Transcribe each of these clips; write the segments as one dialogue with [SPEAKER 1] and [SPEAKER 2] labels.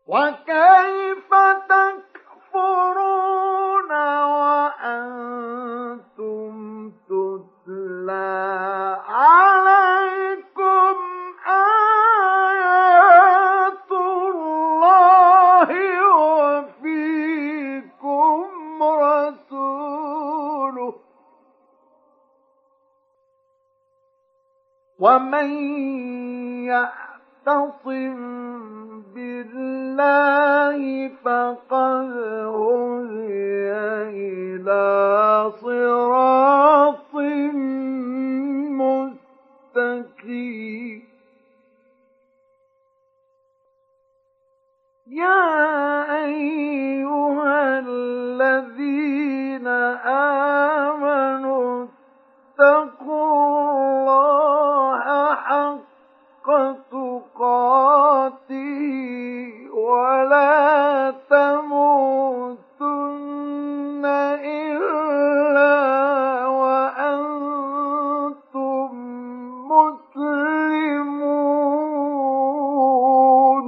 [SPEAKER 1] وكيف تكفرون وأنتم تتلى عليكم آيات الله وفيكم رسوله ومن يعتصم بالله فقد هدي إلى صراط مستقيم يا أيها الذين آمنوا اتقوا الله حق تقاته ولا تموتن إلا وأنتم مسلمون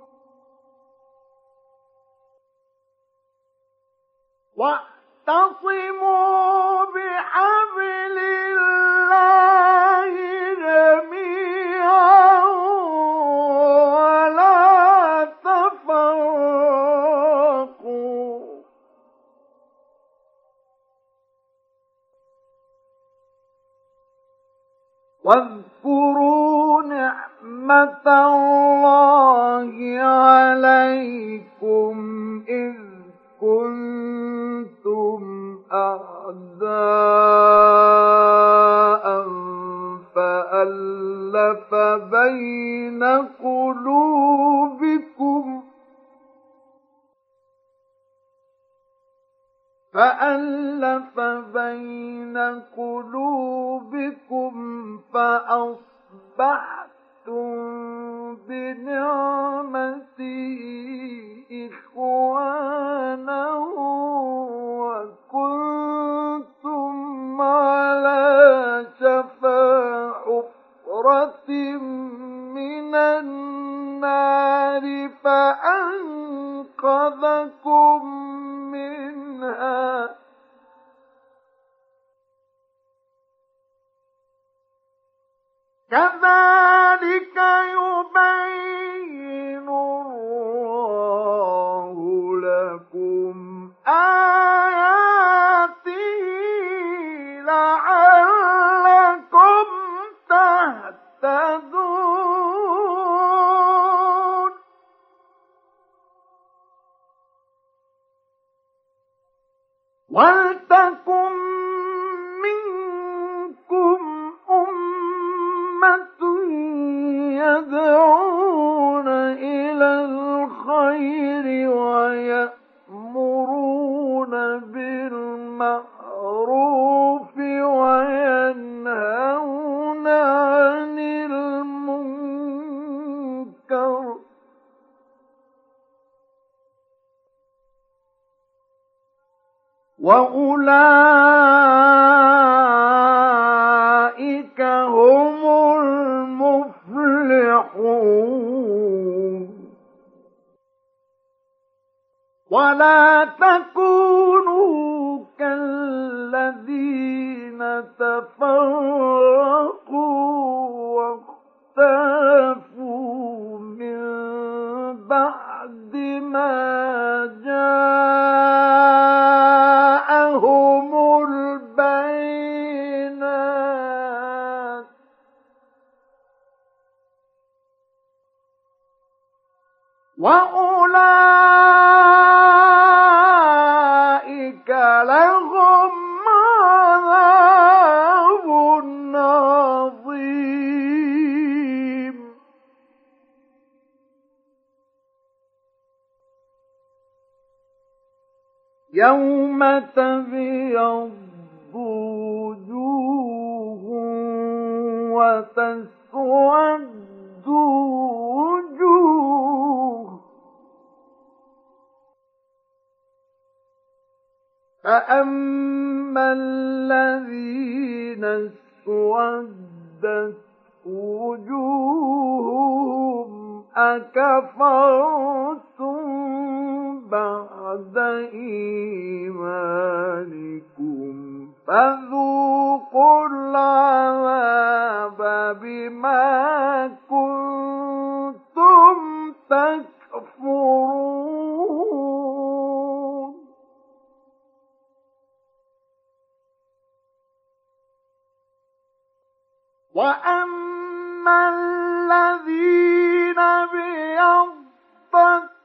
[SPEAKER 1] واعتصموا بحبل الله جميعا ولا تفرقوا واذكروا نعمة الله عليكم إذ كنتم أعداء فألف بين قلوبكم فأصبحتم بنعمته إخوانا وكنتم على شفا حفرة من النار فأنقذكم منها كذلك يبين الله لكم آياته لعلكم تهتدون ولتكن منكم أمة يدعون إلى الخير ويأمرون بالمعروف وينهون عن المنكر وأولئك هم المفلحون ولا تكونوا كالذين تفرقوا واختلفوا من بعد ما جاءهم البينات وأولئك لهم عذاب عظيم يوم تبيض وجوه وتسود وجوه فأما الذين اسودت وجوههم أكفرتم بعد إيمانكم فذوقوا العذاب بما كنتم تكفرون وأما الذين ابيضت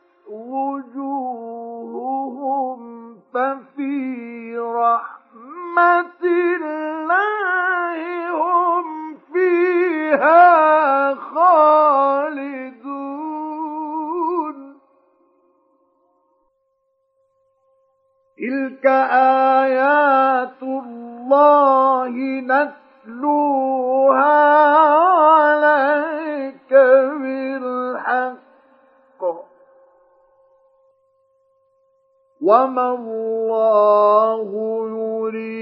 [SPEAKER 1] وجوههم ففي رحمة الله هم فيها خالدون تلك آيات الله نتلوها عليك بالحق وما الله يريد